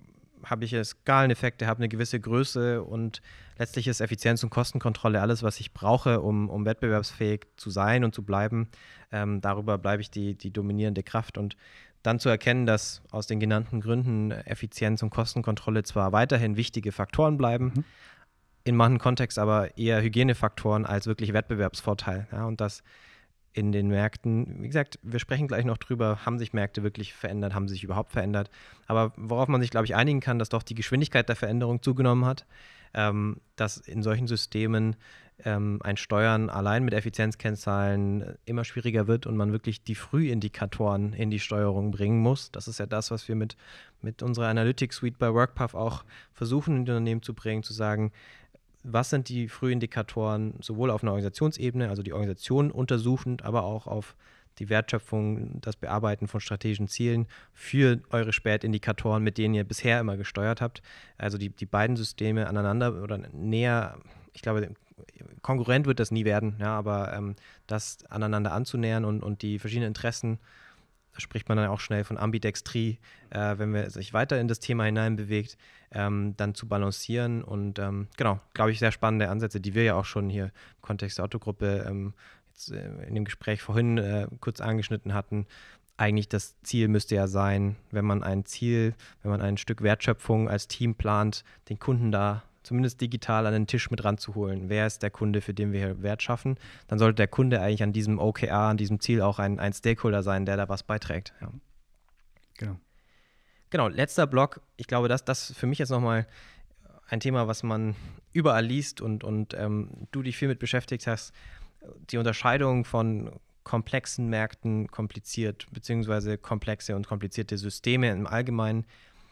habe ich Skaleneffekte, habe eine gewisse Größe und letztlich ist Effizienz und Kostenkontrolle alles, was ich brauche, um, um wettbewerbsfähig zu sein und zu bleiben. Ähm, darüber bleibe ich die, die dominierende Kraft und dann zu erkennen, dass aus den genannten Gründen Effizienz und Kostenkontrolle zwar weiterhin wichtige Faktoren bleiben, mhm. in manchen Kontexten aber eher Hygienefaktoren als wirklich Wettbewerbsvorteil. Ja, und dass in den Märkten, wie gesagt, wir sprechen gleich noch drüber, haben sich Märkte wirklich verändert, haben sich überhaupt verändert. Aber worauf man sich, glaube ich, einigen kann, dass doch die Geschwindigkeit der Veränderung zugenommen hat, ähm, dass in solchen Systemen ähm, ein Steuern allein mit Effizienzkennzahlen immer schwieriger wird und man wirklich die Frühindikatoren in die Steuerung bringen muss. Das ist ja das, was wir mit, mit unserer Analytics Suite bei WorkPath auch versuchen, in die Unternehmen zu bringen, zu sagen, was sind die Frühindikatoren sowohl auf einer Organisationsebene, also die Organisation untersuchend, aber auch auf die Wertschöpfung, das Bearbeiten von strategischen Zielen für eure Spätindikatoren, mit denen ihr bisher immer gesteuert habt. Also die, die beiden Systeme aneinander oder näher, ich glaube, konkurrent wird das nie werden, ja, aber ähm, das aneinander anzunähern und, und die verschiedenen Interessen, da spricht man dann auch schnell von Ambidextrie, äh, wenn man sich weiter in das Thema hineinbewegt, ähm, dann zu balancieren und ähm, genau, glaube ich, sehr spannende Ansätze, die wir ja auch schon hier im Kontext der Otto-Gruppe ähm, jetzt, äh, in dem Gespräch vorhin äh, kurz angeschnitten hatten. Eigentlich das Ziel müsste ja sein, wenn man ein Ziel, wenn man ein Stück Wertschöpfung als Team plant, den Kunden da zumindest digital an den Tisch mit ranzuholen. Wer ist der Kunde, für den wir hier Wert schaffen? Dann sollte der Kunde eigentlich an diesem O K R, an diesem Ziel auch ein, ein Stakeholder sein, der da was beiträgt. Ja. Genau. Genau, letzter Block. Ich glaube, das das für mich jetzt nochmal ein Thema, was man überall liest und, und ähm, du dich viel mit beschäftigt hast. Die Unterscheidung von komplexen Märkten, kompliziert, beziehungsweise komplexe und komplizierte Systeme im Allgemeinen.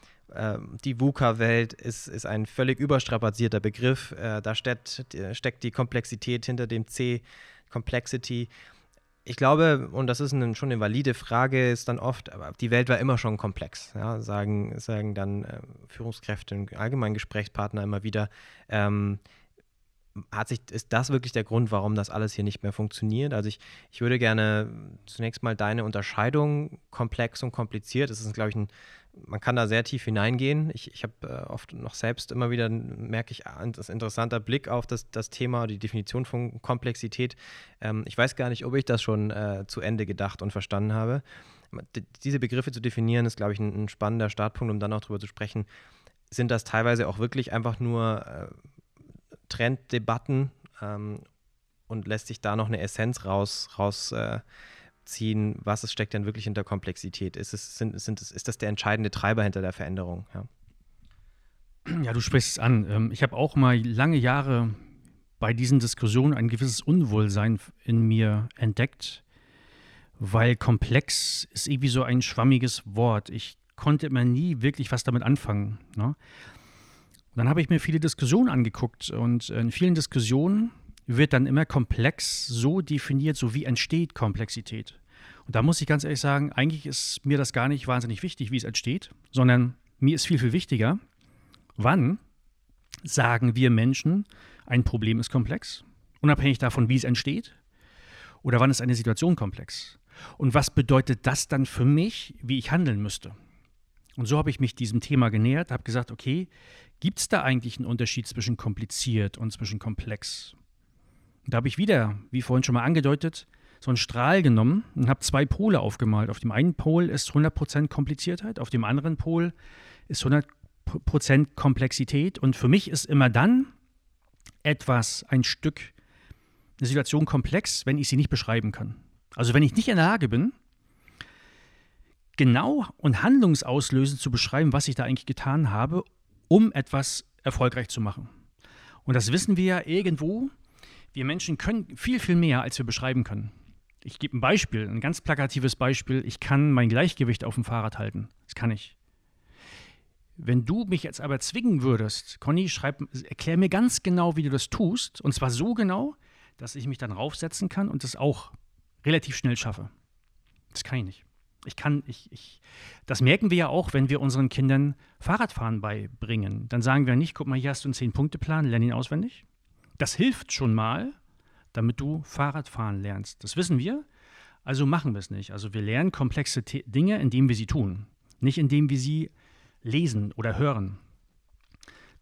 Die VUCA-Welt ist, ist ein völlig überstrapazierter Begriff. Äh, da steckt, steckt die Komplexität hinter dem C, Complexity. Ich glaube, und das ist eine, schon eine valide Frage, ist dann oft, aber die Welt war immer schon komplex. Ja, sagen, sagen dann äh, Führungskräfte und allgemein Gesprächspartner immer wieder. Ähm, hat sich, ist das wirklich der Grund, warum das alles hier nicht mehr funktioniert? Also ich, ich würde gerne zunächst mal deine Unterscheidung komplex und kompliziert. Das ist, glaube ich, ein, man kann da sehr tief hineingehen. Ich, ich habe äh, oft noch selbst immer wieder, merke ich, das interessanter Blick auf das, das Thema, die Definition von Komplexität. Ähm, ich weiß gar nicht, ob ich das schon äh, zu Ende gedacht und verstanden habe. D- diese Begriffe zu definieren, ist, glaube ich, ein, ein spannender Startpunkt, um dann auch darüber zu sprechen. Sind das teilweise auch wirklich einfach nur äh, Trenddebatten ähm, und lässt sich da noch eine Essenz raus, rausziehen, äh, was es steckt denn wirklich hinter Komplexität? Ist, es, sind, sind es, ist das der entscheidende Treiber hinter der Veränderung? Ja, ja, du sprichst es an. Ähm, ich habe auch mal lange Jahre bei diesen Diskussionen ein gewisses Unwohlsein in mir entdeckt, weil komplex ist irgendwie so ein schwammiges Wort. Ich konnte immer nie wirklich was damit anfangen, ne? Dann habe ich mir viele Diskussionen angeguckt und in vielen Diskussionen wird dann immer komplex so definiert, so wie entsteht Komplexität. Und da muss ich ganz ehrlich sagen, eigentlich ist mir das gar nicht wahnsinnig wichtig, wie es entsteht, sondern mir ist viel, viel wichtiger, wann sagen wir Menschen, ein Problem ist komplex, unabhängig davon, wie es entsteht, oder wann ist eine Situation komplex. Und was bedeutet das dann für mich, wie ich handeln müsste? Und so habe ich mich diesem Thema genähert, habe gesagt, okay, gibt es da eigentlich einen Unterschied zwischen kompliziert und zwischen komplex? Da habe ich wieder, wie vorhin schon mal angedeutet, so einen Strahl genommen und habe zwei Pole aufgemalt. Auf dem einen Pol ist hundert Prozent Kompliziertheit, auf dem anderen Pol ist hundert Prozent Komplexität. Und für mich ist immer dann etwas, ein Stück, eine Situation komplex, wenn ich sie nicht beschreiben kann. Also wenn ich nicht in der Lage bin, genau und handlungsauslösend zu beschreiben, was ich da eigentlich getan habe, um etwas erfolgreich zu machen. Und das wissen wir ja irgendwo. Wir Menschen können viel, viel mehr, als wir beschreiben können. Ich gebe ein Beispiel, ein ganz plakatives Beispiel. Ich kann mein Gleichgewicht auf dem Fahrrad halten. Das kann ich. Wenn du mich jetzt aber zwingen würdest, Conny, schreib, erklär mir ganz genau, wie du das tust. Und zwar so genau, dass ich mich dann raufsetzen kann und das auch relativ schnell schaffe. Das kann ich nicht. Ich kann, ich, ich, das merken wir ja auch, wenn wir unseren Kindern Fahrradfahren beibringen. Dann sagen wir nicht, guck mal, hier hast du einen zehn-Punkte-Plan, lern ihn auswendig. Das hilft schon mal, damit du Fahrradfahren lernst. Das wissen wir, also machen wir es nicht. Also wir lernen komplexe T- Dinge, indem wir sie tun, nicht indem wir sie lesen oder hören.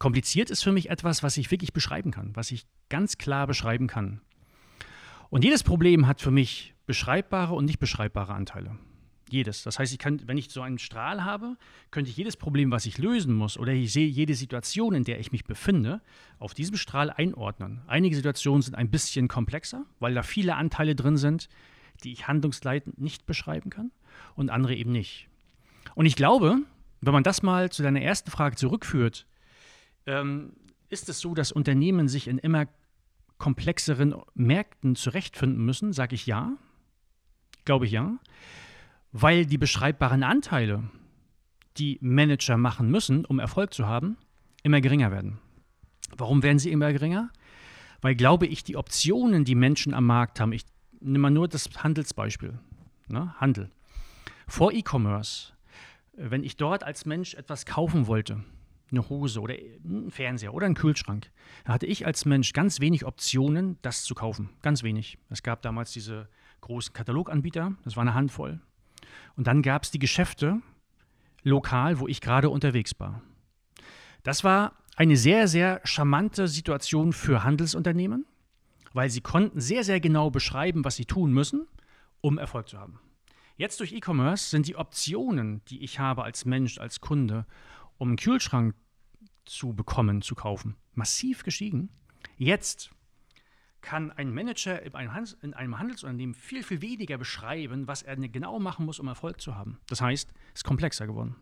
Kompliziert ist für mich etwas, was ich wirklich beschreiben kann, was ich ganz klar beschreiben kann. Und jedes Problem hat für mich beschreibbare und nicht beschreibbare Anteile. Jedes. Das heißt, ich kann, wenn ich so einen Strahl habe, könnte ich jedes Problem, was ich lösen muss, oder ich sehe jede Situation, in der ich mich befinde, auf diesem Strahl einordnen. Einige Situationen sind ein bisschen komplexer, weil da viele Anteile drin sind, die ich handlungsleitend nicht beschreiben kann, und andere eben nicht. Und ich glaube, wenn man das mal zu deiner ersten Frage zurückführt, ähm, ist es so, dass Unternehmen sich in immer komplexeren Märkten zurechtfinden müssen? Sage ich ja. Glaube ich ja. Weil die beschreibbaren Anteile, die Manager machen müssen, um Erfolg zu haben, immer geringer werden. Warum werden sie immer geringer? Weil, glaube ich, die Optionen, die Menschen am Markt haben, ich nehme mal nur das Handelsbeispiel, ne? Handel. Vor E-Commerce, wenn ich dort als Mensch etwas kaufen wollte, eine Hose oder einen Fernseher oder einen Kühlschrank, da hatte ich als Mensch ganz wenig Optionen, das zu kaufen. Ganz wenig. Es gab damals diese großen Kataloganbieter, das war eine Handvoll. Und dann gab es die Geschäfte lokal, wo ich gerade unterwegs war. Das war eine sehr, sehr charmante Situation für Handelsunternehmen, weil sie konnten sehr, sehr genau beschreiben, was sie tun müssen, um Erfolg zu haben. Jetzt durch E-Commerce sind die Optionen, die ich habe als Mensch, als Kunde, um einen Kühlschrank zu bekommen, zu kaufen, massiv gestiegen. Jetzt kann ein Manager in einem, Handels- in einem Handelsunternehmen viel, viel weniger beschreiben, was er genau machen muss, um Erfolg zu haben. Das heißt, es ist komplexer geworden.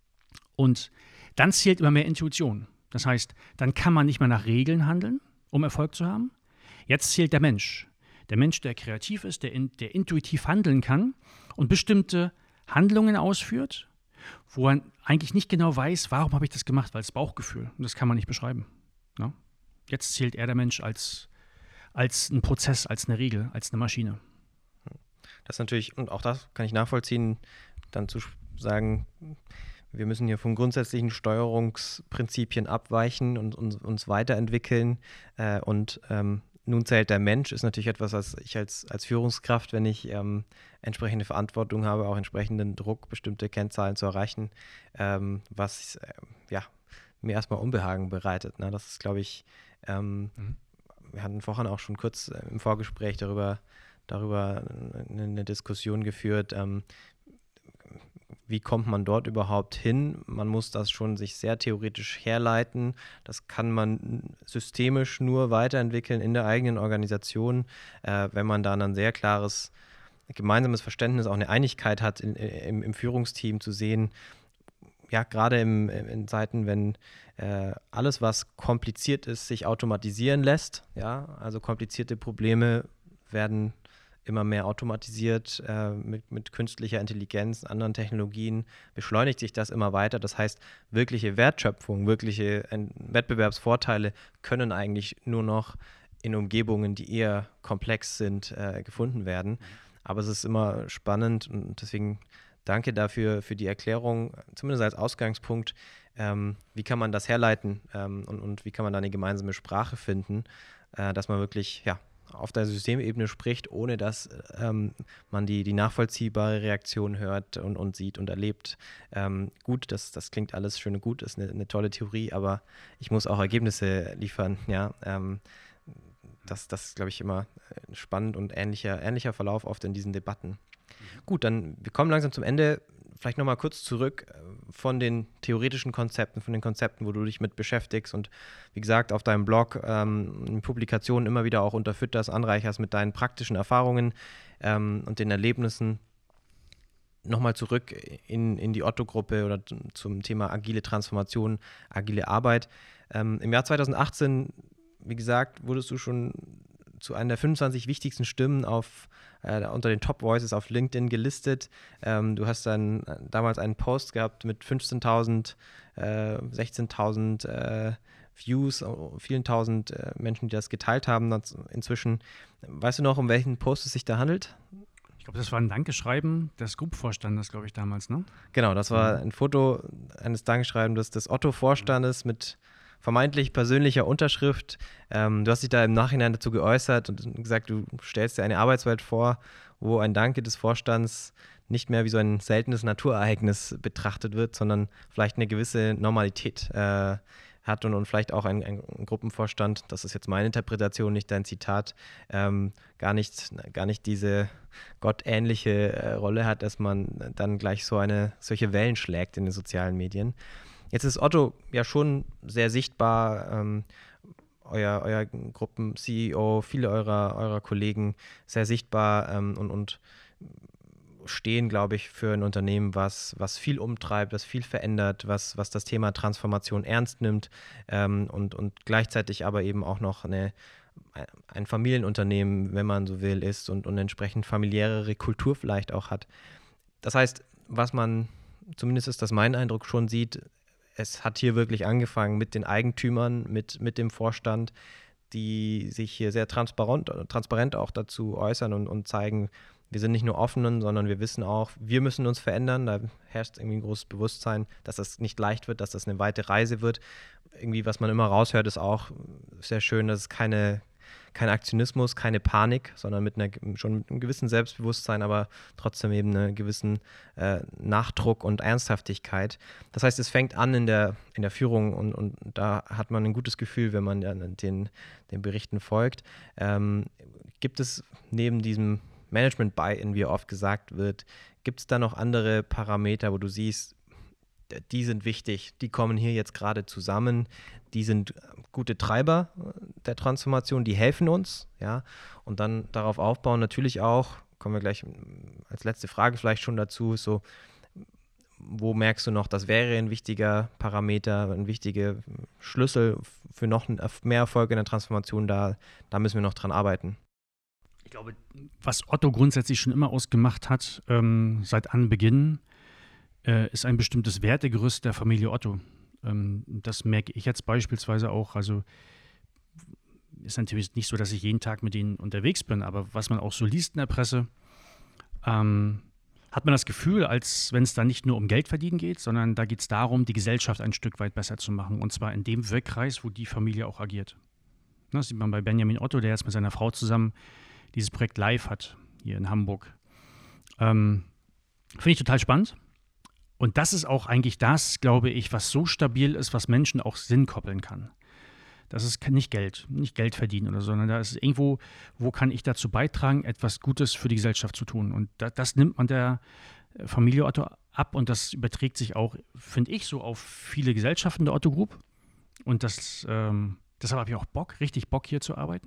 Und dann zählt immer mehr Intuition. Das heißt, dann kann man nicht mehr nach Regeln handeln, um Erfolg zu haben. Jetzt zählt der Mensch. Der Mensch, der kreativ ist, der, in, der intuitiv handeln kann und bestimmte Handlungen ausführt, wo er eigentlich nicht genau weiß, warum habe ich das gemacht, weil es Bauchgefühl. Und das kann man nicht beschreiben. Ja? Jetzt zählt er, der Mensch, als als ein Prozess, als eine Regel, als eine Maschine. Das natürlich, und auch das kann ich nachvollziehen, dann zu sagen, wir müssen hier von grundsätzlichen Steuerungsprinzipien abweichen und uns, uns weiterentwickeln. Äh, und ähm, nun zählt der Mensch, ist natürlich etwas, was ich als, als Führungskraft, wenn ich ähm, entsprechende Verantwortung habe, auch entsprechenden Druck, bestimmte Kennzahlen zu erreichen, ähm, was äh, ja, mir erstmal Unbehagen bereitet. Ne? Das ist, glaube ich, ähm, mhm. wir hatten vorhin auch schon kurz äh, im Vorgespräch darüber, darüber eine, eine Diskussion geführt, ähm, wie kommt man dort überhaupt hin? Man muss das schon sich sehr theoretisch herleiten. Das kann man systemisch nur weiterentwickeln in der eigenen Organisation, äh, wenn man da ein sehr klares gemeinsames Verständnis, auch eine Einigkeit hat in, im, im Führungsteam zu sehen, ja, gerade im, in Zeiten, wenn äh, alles, was kompliziert ist, sich automatisieren lässt, ja, also komplizierte Probleme werden immer mehr automatisiert, äh, mit, mit künstlicher Intelligenz, anderen Technologien beschleunigt sich das immer weiter. Das heißt, wirkliche Wertschöpfung, wirkliche äh, Wettbewerbsvorteile können eigentlich nur noch in Umgebungen, die eher komplex sind, äh, gefunden werden. Aber es ist immer spannend und deswegen danke dafür für die Erklärung, zumindest als Ausgangspunkt. Ähm, wie kann man das herleiten ähm, und, und wie kann man da eine gemeinsame Sprache finden, äh, dass man wirklich ja, auf der Systemebene spricht, ohne dass ähm, man die, die nachvollziehbare Reaktion hört und, und sieht und erlebt. Ähm, gut, das, das klingt alles schön und gut, ist eine, eine tolle Theorie, aber ich muss auch Ergebnisse liefern. Ja, ähm, das, das ist, glaube ich, immer spannend und ähnlicher, ähnlicher Verlauf oft in diesen Debatten. Mhm. Gut, dann wir kommen langsam zum Ende. Vielleicht nochmal kurz zurück von den theoretischen Konzepten, von den Konzepten, wo du dich mit beschäftigst und wie gesagt auf deinem Blog ähm, in Publikationen immer wieder auch unterfütterst, anreicherst mit deinen praktischen Erfahrungen ähm, und den Erlebnissen. Nochmal zurück in, in die Otto-Gruppe oder zum Thema agile Transformation, agile Arbeit. Ähm, im Jahr zwanzig achtzehn, wie gesagt, wurdest du schon zu einer der fünfundzwanzig wichtigsten Stimmen auf, äh, unter den Top Voices auf LinkedIn gelistet. Ähm, du hast dann damals einen Post gehabt mit fünfzehntausend, äh, sechzehntausend äh, Views, vielen tausend äh, Menschen, die das geteilt haben inzwischen. Weißt du noch, um welchen Post es sich da handelt? Ich glaube, das war ein Dankeschreiben des Gruppenvorstandes, glaube ich, damals, ne? Genau, das war ein Foto eines Dankeschreibens des, des Otto-Vorstandes mit vermeintlich persönlicher Unterschrift. Ähm, du hast dich da im Nachhinein dazu geäußert und gesagt, du stellst dir eine Arbeitswelt vor, wo ein Danke des Vorstands nicht mehr wie so ein seltenes Naturereignis betrachtet wird, sondern vielleicht eine gewisse Normalität äh, hat und, und vielleicht auch ein, ein Gruppenvorstand, das ist jetzt meine Interpretation, nicht dein Zitat, ähm, gar nicht, gar nicht diese gottähnliche äh, Rolle hat, dass man dann gleich so eine, solche Wellen schlägt in den sozialen Medien. Jetzt ist Otto ja schon sehr sichtbar, ähm, euer, euer Gruppen-C E O, viele eurer, eurer Kollegen sehr sichtbar ähm, und, und stehen, glaube ich, für ein Unternehmen, was, was viel umtreibt, was viel verändert, was, was das Thema Transformation ernst nimmt ähm, und, und gleichzeitig aber eben auch noch eine, ein Familienunternehmen, wenn man so will, ist und, und entsprechend familiärere Kultur vielleicht auch hat. Das heißt, was man, zumindest ist das mein Eindruck, schon sieht, es hat hier wirklich angefangen mit den Eigentümern, mit, mit dem Vorstand, die sich hier sehr transparent, transparent auch dazu äußern und, und zeigen, wir sind nicht nur offen, sondern wir wissen auch, wir müssen uns verändern. Da herrscht irgendwie ein großes Bewusstsein, dass das nicht leicht wird, dass das eine weite Reise wird. Irgendwie, was man immer raushört, ist auch sehr schön, dass es keine, kein Aktionismus, keine Panik, sondern mit einer, schon mit einem gewissen Selbstbewusstsein, aber trotzdem eben einen gewissen äh, Nachdruck und Ernsthaftigkeit. Das heißt, es fängt an in der, in der Führung und, und da hat man ein gutes Gefühl, wenn man den, den Berichten folgt. Ähm, gibt es neben diesem Management-Buy-in, wie oft gesagt wird, gibt es da noch andere Parameter, wo du siehst, die sind wichtig, die kommen hier jetzt gerade zusammen, die sind gute Treiber der Transformation, die helfen uns, ja, und dann darauf aufbauen, natürlich auch, kommen wir gleich als letzte Frage vielleicht schon dazu, so, wo merkst du noch, das wäre ein wichtiger Parameter, ein wichtiger Schlüssel für noch mehr Erfolg in der Transformation, da, da müssen wir noch dran arbeiten. Ich glaube, was Otto grundsätzlich schon immer ausgemacht hat, ähm, seit Anbeginn, äh, ist ein bestimmtes Wertegerüst der Familie Otto. Ähm, das merke ich jetzt beispielsweise auch. Also ist natürlich nicht so, dass ich jeden Tag mit ihnen unterwegs bin, aber was man auch so liest in der Presse, ähm, hat man das Gefühl, als wenn es da nicht nur um Geld verdienen geht, sondern da geht es darum, die Gesellschaft ein Stück weit besser zu machen. Und zwar in dem Wirkkreis, wo die Familie auch agiert. Das sieht man bei Benjamin Otto, der jetzt mit seiner Frau zusammen dieses Projekt Live hat, hier in Hamburg. Ähm, Finde ich total spannend. Und das ist auch eigentlich das, glaube ich, was so stabil ist, was Menschen auch Sinn koppeln kann. Das ist nicht Geld, nicht Geld verdienen oder so, sondern da ist irgendwo, wo kann ich dazu beitragen, etwas Gutes für die Gesellschaft zu tun. Und da, das nimmt man der Familie Otto ab und das überträgt sich auch, finde ich, so auf viele Gesellschaften der Otto Group. Und das, ähm, deshalb habe ich auch Bock, richtig Bock hier zu arbeiten.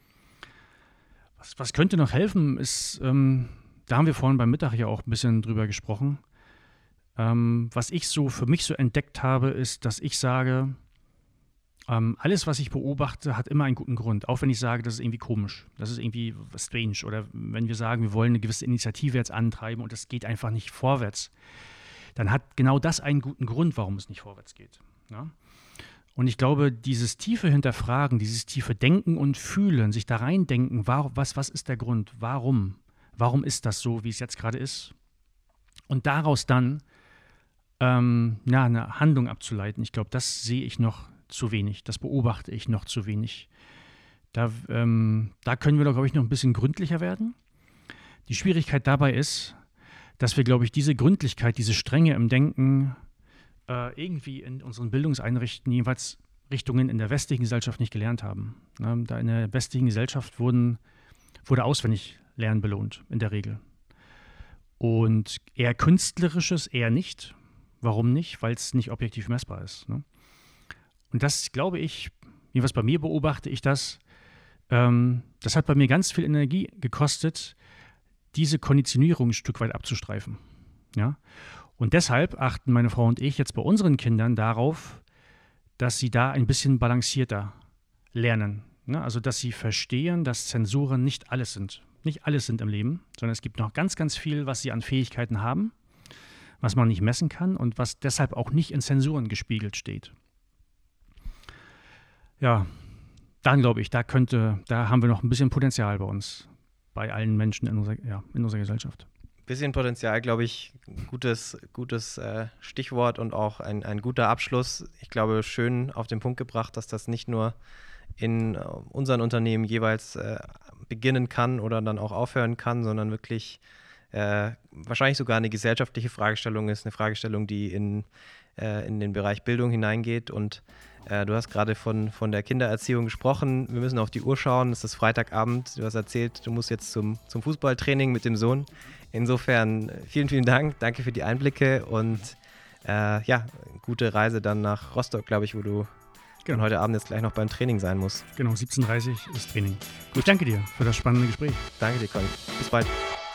Was, was könnte noch helfen, ist, ähm, da haben wir vorhin beim Mittag ja auch ein bisschen drüber gesprochen. Ähm, was ich so für mich so entdeckt habe, ist, dass ich sage, ähm, alles, was ich beobachte, hat immer einen guten Grund. Auch wenn ich sage, das ist irgendwie komisch, das ist irgendwie strange. Oder wenn wir sagen, wir wollen eine gewisse Initiative jetzt antreiben und es geht einfach nicht vorwärts, dann hat genau das einen guten Grund, warum es nicht vorwärts geht. Ja? Und ich glaube, dieses tiefe Hinterfragen, dieses tiefe Denken und Fühlen, sich da reindenken, war, was, was ist der Grund, warum? Warum ist das so, wie es jetzt gerade ist? Und daraus dann ähm, ja, eine Handlung abzuleiten, ich glaube, das sehe ich noch zu wenig, das beobachte ich noch zu wenig. Da, ähm, da können wir doch, glaube ich, noch ein bisschen gründlicher werden. Die Schwierigkeit dabei ist, dass wir, glaube ich, diese Gründlichkeit, diese Strenge im Denken irgendwie in unseren Bildungseinrichtungen, jeweils Richtungen in der westlichen Gesellschaft nicht gelernt haben. Da in der westlichen Gesellschaft wurden, wurde auswendig Lernen belohnt, in der Regel. Und eher Künstlerisches eher nicht. Warum nicht? Weil es nicht objektiv messbar ist. Ne? Und das, glaube ich, jedenfalls bei mir beobachte ich das, ähm, das hat bei mir ganz viel Energie gekostet, diese Konditionierung ein Stück weit abzustreifen. Ja? Und deshalb achten meine Frau und ich jetzt bei unseren Kindern darauf, dass sie da ein bisschen balancierter lernen. Ne? Also, dass sie verstehen, dass Zensuren nicht alles sind. Nicht alles sind im Leben, sondern es gibt noch ganz, ganz viel, was sie an Fähigkeiten haben, was man nicht messen kann und was deshalb auch nicht in Zensuren gespiegelt steht. Ja, dann glaube ich, da könnte, da haben wir noch ein bisschen Potenzial bei uns, bei allen Menschen in unserer, ja, in unserer Gesellschaft. Bisschen Potenzial, glaube ich, gutes, gutes äh, Stichwort und auch ein, ein guter Abschluss. Ich glaube, schön auf den Punkt gebracht, dass das nicht nur in äh, unseren Unternehmen jeweils äh, beginnen kann oder dann auch aufhören kann, sondern wirklich äh, wahrscheinlich sogar eine gesellschaftliche Fragestellung ist, eine Fragestellung, die in, äh, in den Bereich Bildung hineingeht. Und äh, du hast gerade von, von der Kindererziehung gesprochen. Wir müssen auf die Uhr schauen, es ist Freitagabend. Du hast erzählt, du musst jetzt zum, zum Fußballtraining mit dem Sohn. Insofern vielen, vielen Dank. Danke für die Einblicke und äh, ja, gute Reise dann nach Rostock, glaube ich, wo du Genau. dann heute Abend jetzt gleich noch beim Training sein musst. Genau, siebzehn Uhr dreißig ist Training. Gut. Ich danke dir für das spannende Gespräch. Danke dir, Conny. Bis bald.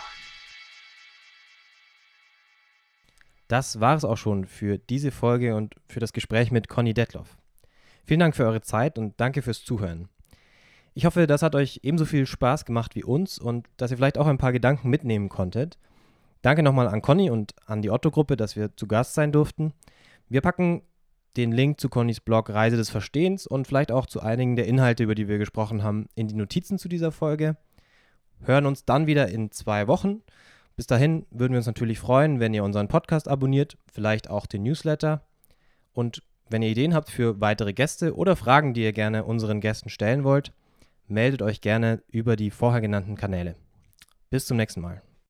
Das war es auch schon für diese Folge und für das Gespräch mit Conny Detloff. Vielen Dank für eure Zeit und danke fürs Zuhören. Ich hoffe, das hat euch ebenso viel Spaß gemacht wie uns und dass ihr vielleicht auch ein paar Gedanken mitnehmen konntet. Danke nochmal an Conny und an die Otto-Gruppe, dass wir zu Gast sein durften. Wir packen den Link zu Connys Blog Reise des Verstehens und vielleicht auch zu einigen der Inhalte, über die wir gesprochen haben, in die Notizen zu dieser Folge. Hören uns dann wieder in zwei Wochen. Bis dahin würden wir uns natürlich freuen, wenn ihr unseren Podcast abonniert, vielleicht auch den Newsletter. Und wenn ihr Ideen habt für weitere Gäste oder Fragen, die ihr gerne unseren Gästen stellen wollt, meldet euch gerne über die vorher genannten Kanäle. Bis zum nächsten Mal.